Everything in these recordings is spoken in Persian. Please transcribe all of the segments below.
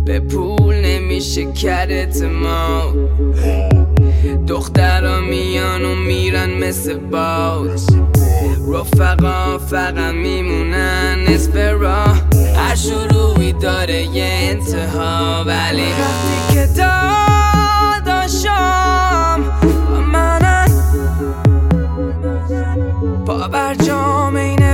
به پول نمیشه کرد اعتماد. دخترها میان و میرن مثل باز، رفقا فقط میمونن نصف راه. هر شروعی داره یه انتها، ولی وقتی که داداشام با منن پا بر جام این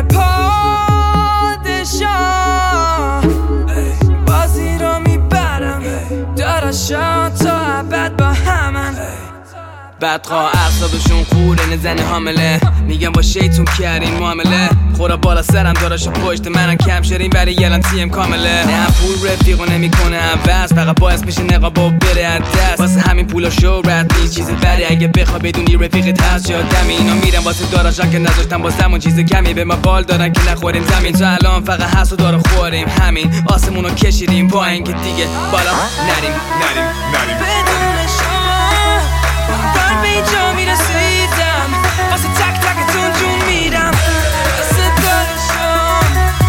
پادشاه، بازی رو میبرم داداشا تا ابد با همن. بدخواه اعصابشون خوره نزنه حامله، میگم با شیطون کردین معامله. خورا بالا سرم داراشو پشت منم کم شرین ولی یلم تیم کامله. نه پول رفیقو نمیکنه عوض، فقط باعث میشه نقابو بره از دست. واسه همین پولا شهرت نیست چیز بری، اگه بخوا بدونی رفیقت هست یادمی. اینا میرن واسه داراشان که نذاشتن با زمون چیز کمی به ما بال دادن که نخوریم زمین. تا الان فقط هست و داره خوریم همین، آسمونو کشیدیم با اینکه دیگه بالا نریم. بدون شما به اینجا میرسیدم، واسه تک تکتون جون میدم. واسه دارشم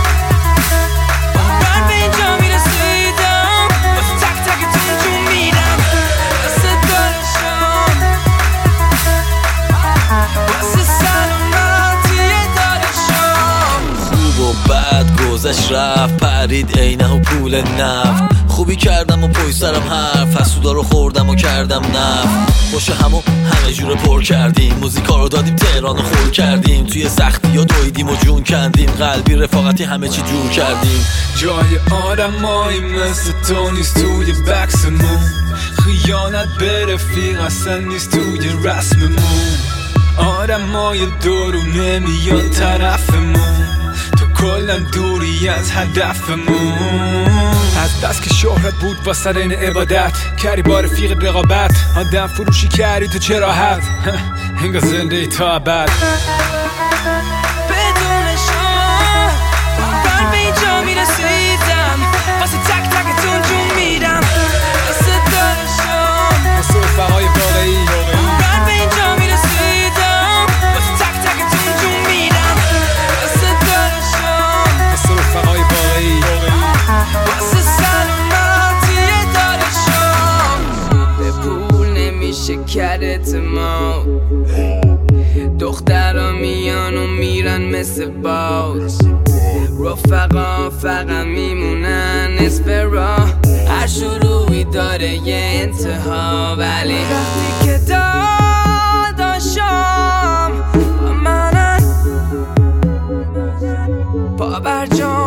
به اینجا میرسیدم، واسه تک تکتون جون میدم. واسه دارشم واسه سلامتی دارشم. خوب و بد گذشت رفت پرید عینه و پول نفت. خوبی کردم و پای سرم حرف، حسودا رو خوردم و کردم نفت. باشه همه جور پر کردیم، موزیکا رو دادیم تهران رو خور کردیم. توی سختی ها دویدیم و جون کندیم، قلبی رفاقتی همه چی جور کردیم. جای آدمایی مثل تو نیست توی بکسمون، خیانت به رفیق اصلا نیست توی رسممون. آدمای دورو نمیان طرفمون، تو کلا دوری از هدفمون. از بس که شهرت بود واسه این عبادت، کردی با رفیق رقابت، آدم فروشی کردی تو چه راحت. انگار زنده تا ابد. بدون شما بر به اینجا میرسیدم، واسه تک تکتون جون میدم. واسه دارشم واسه رفقای واقعی بر به اینجا میرسیدم، واسه تک تکتون جون میدم. واسه دارشم واسه رفقای واقعی واسه سلامتی دارشم. به پول نمیشه کرد اعتماد. دخترها میان و میرن مثل باز، رفقا فقط میمونن نصف راه. هر شروعی داره یه انتها، ولی وقتی که داداشام با منن پا بر جام